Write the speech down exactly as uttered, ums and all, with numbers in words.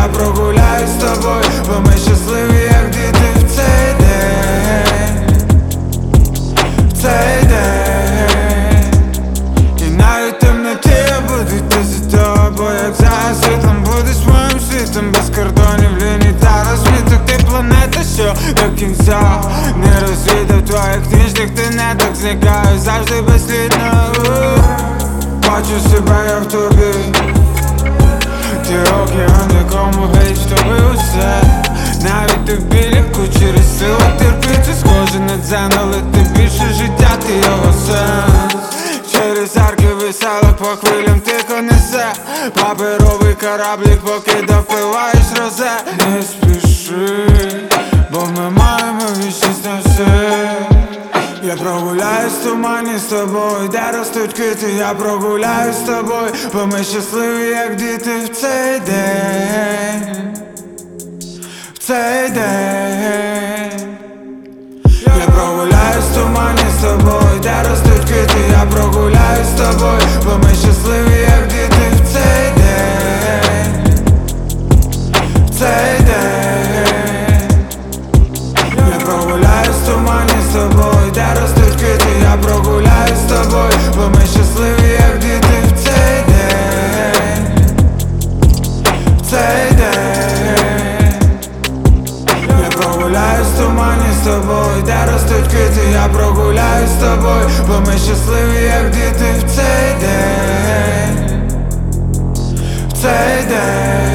я прогуляюсь з тобою, бо ми щасливі, як діти в цей день, в цей день. І навіть в темноті я буду йти за тобою, як за світлом будеш моїм світом, без кордонів, ліній та розміток. Ти планета, що до кінця не розвідав твоїх ніжних, ти не так зникаєш завжди безслідно. Бачу себе я в тобі, ти океан, якому геть втопив усе. Навіть ти в білівку через силу терпіти, схоже на дзен, але ти більше життя, ти його сенс. Через арки веселих по хвилям тихо несе паперовий кораблик, поки допиваєш розе. Не спіши, бо ми маємо вічність на все. Я прогуляюсь в тумані з тобою, де ростуть квіти, я прогуляюсь з тобою, бо ми щасливі, як діти в цей день, в цей день. Я прогуляюсь в тумані з тобою, де ростуть квіти, я прогуляюсь з тобою, бо ми щасливі, як діти в цей день, в цей день. Я прогуляюсь в тумані з тобою, де ростуть квіти, я прогуляюсь з тобою, бо ми щасливі, як діти в цей день, в цей день. Я прогуляюсь в тумані з тобою, де ростуть квіти, я прогуляюсь з тобою, бо ми щасливі, як діти в цей день, в цей день.